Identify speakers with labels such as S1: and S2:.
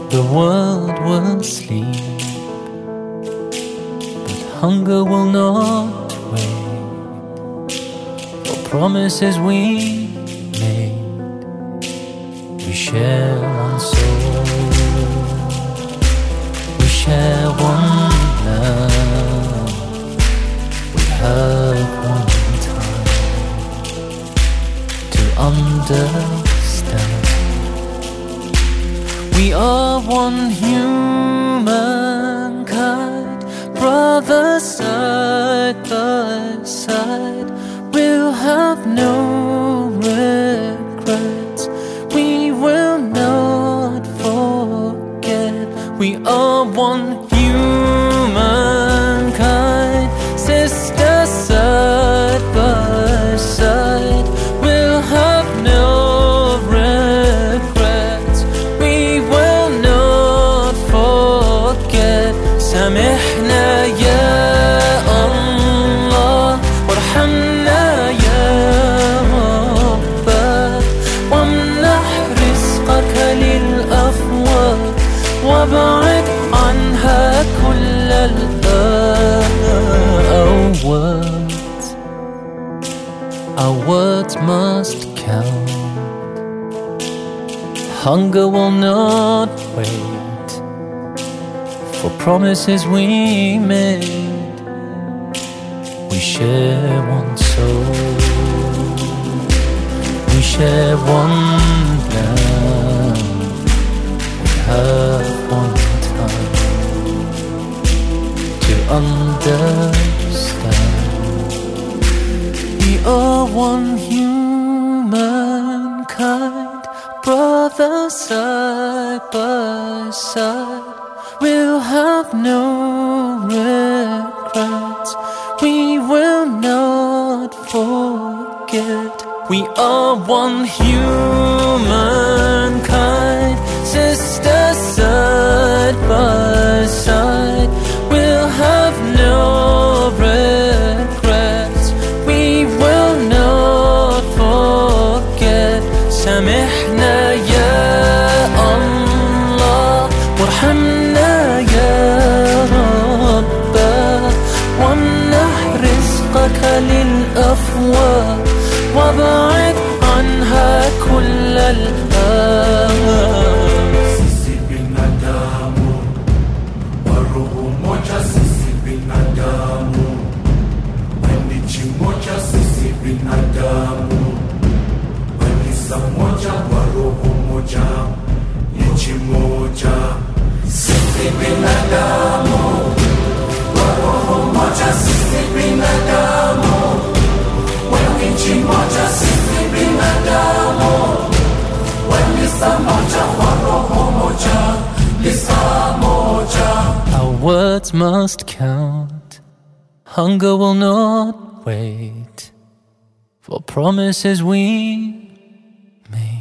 S1: the world will sleep, but hunger will not wait for promises we made. We share one soul, we share one love, we have one time to understand. We are one humankind, brothers side by side. We'll have no regrets, we will not forget. We are one humankind, sisters side by side. We'll have no regrets, we will not forget. سامحنا يا الله وارحمنا يا رب، وامنح رزقك للأفواه وابعد عنها كل Our words must count. Hunger will not wait for promises we made. We share one soul, we share one love, we have one time to understand. We are one humankind, brothers side by side. We'll have no regrets, we will not forget. We are one humankind, sisters side by side. We'll have no regrets, we will not forget. سامحنا يا الله وارحمنا يا رب، وامنح رزقك للأفواه وابعد عنها كل
S2: Sisi binadamu wa roho moja, sisi binadamu wa nchi moja, sisi binadamu wa kanisa moja, wa roho moja, nchi moja. Sisi binadamu wa roho moja, sisi binadamu wa nchi moja, sisi binadamu wa kanisa moja, wa roho moja, kanisa moja.
S1: Our words must count. Hunger will not wait for promises we made.